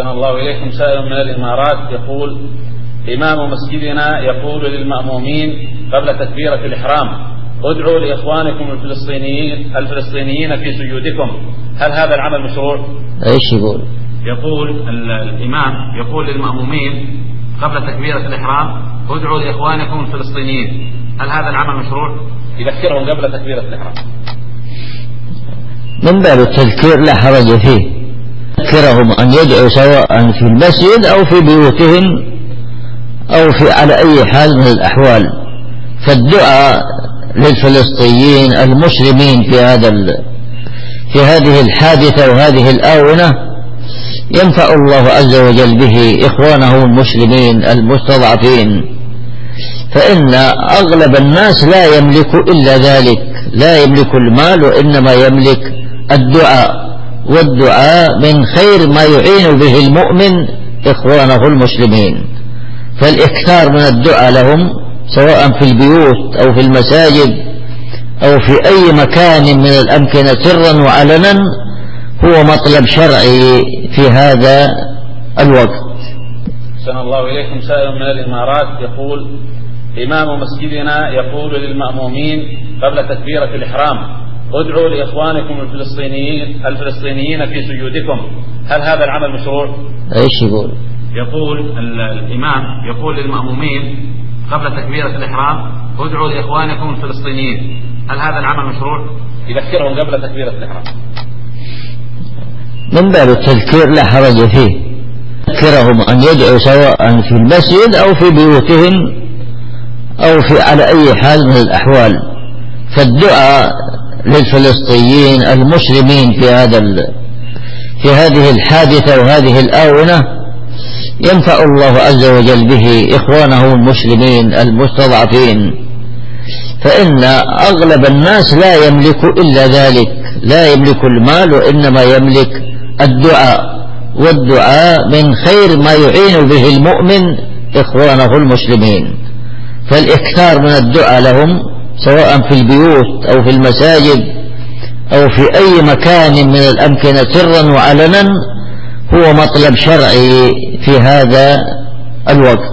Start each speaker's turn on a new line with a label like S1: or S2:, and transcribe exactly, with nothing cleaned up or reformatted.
S1: أحسن الله إليكم. سائل من الإمارات يقول: إمام مسجدنا يقول للمأمومين قبل تكبيرة الإحرام: ادعوا لإخوانكم الفلسطينيين الفلسطينيين في سجودكم، هل هذا العمل مشروع؟
S2: ايش يقول؟
S1: يقول الإمام يقول للمأمومين قبل تكبيرة الإحرام: ادعوا لإخوانكم الفلسطينيين، هل هذا العمل مشروع؟ يذكرهم قبل تكبيرة الإحرام.
S2: من باب التذكير لا حرج فيه، يذكرهم أن يدعوا سواء في المسجد أو في بيوتهم أو في على أي حال من الأحوال. فالدعاء للفلسطينيين المسلمين في هذا في هذه الحادثة وهذه الآونة ينفع الله عز وجل به إخوانه المسلمين المستضعفين، فإن أغلب الناس لا يملك إلا ذلك، لا يملك المال وإنما يملك الدعاء، والدعاء من خير ما يعين به المؤمن إخوانه المسلمين. فالإكثار من الدعاء لهم سواء في البيوت أو في المساجد أو في أي مكان من الأمكنة سرا وعلنا هو مطلب شرعي في هذا الوقت.
S1: أحسن الله إليكم. سائل من الإمارات يقول: إمام مسجدنا يقول للمأمومين قبل تكبيرة الإحرام: ادعوا لإخوانكم الفلسطينيين الفلسطينيين في سجودكم، هل هذا العمل مشروع؟
S2: ايش يقول؟
S1: يقول الإمام يقول للمأمومين قبل تكبيرة الإحرام: ادعوا لإخوانكم الفلسطينيين، هل هذا العمل مشروع؟ يذكرهم قبل تكبيرة الإحرام.
S2: من باب التذكير لا حرج فيه، يذكرهم أن يدعوا سواء في المسجد أو في بيوتهم أو في على أي حال من الأحوال. فالدعاء للفلسطينيين المسلمين في هذا في هذه الحادثة وهذه الآونة ينفع الله عز وجل به إخوانه المسلمين المستضعفين، فإن أغلب الناس لا يملك إلا ذلك، لا يملك المال وإنما يملك الدعاء، والدعاء من خير ما يعين به المؤمن إخوانه المسلمين. فالإكثار من الدعاء لهم سواء في البيوت أو في المساجد أو في أي مكان من الأمكنة سرا وعلنا هو مطلب شرعي في هذا الوقت.